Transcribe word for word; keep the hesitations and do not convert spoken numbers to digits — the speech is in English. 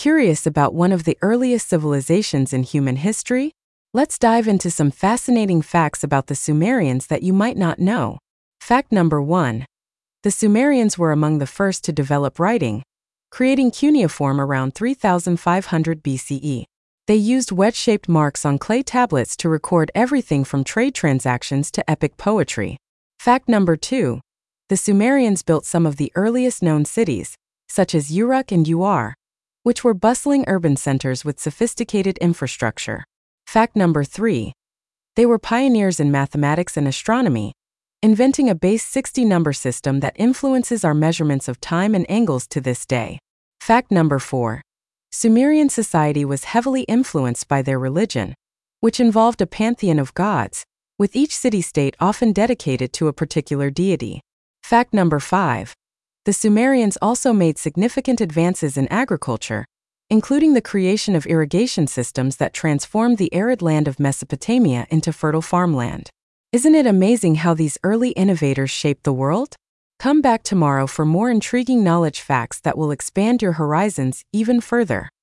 Curious about one of the earliest civilizations in human history? Let's dive into some fascinating facts about the Sumerians that you might not know. Fact number one. The Sumerians were among the first to develop writing, creating cuneiform around three thousand five hundred B C E. They used wedge-shaped marks on clay tablets to record everything from trade transactions to epic poetry. Fact number two. The Sumerians built some of the earliest known cities, such as Uruk and Uar, which were bustling urban centers with sophisticated infrastructure. Fact number three. They were pioneers in mathematics and astronomy, inventing a base sixty number system that influences our measurements of time and angles to this day. Fact number four. Sumerian society was heavily influenced by their religion, which involved a pantheon of gods, with each city-state often dedicated to a particular deity. Fact number five. The Sumerians also made significant advances in agriculture, including the creation of irrigation systems that transformed the arid land of Mesopotamia into fertile farmland. Isn't it amazing how these early innovators shaped the world? Come back tomorrow for more intriguing knowledge facts that will expand your horizons even further.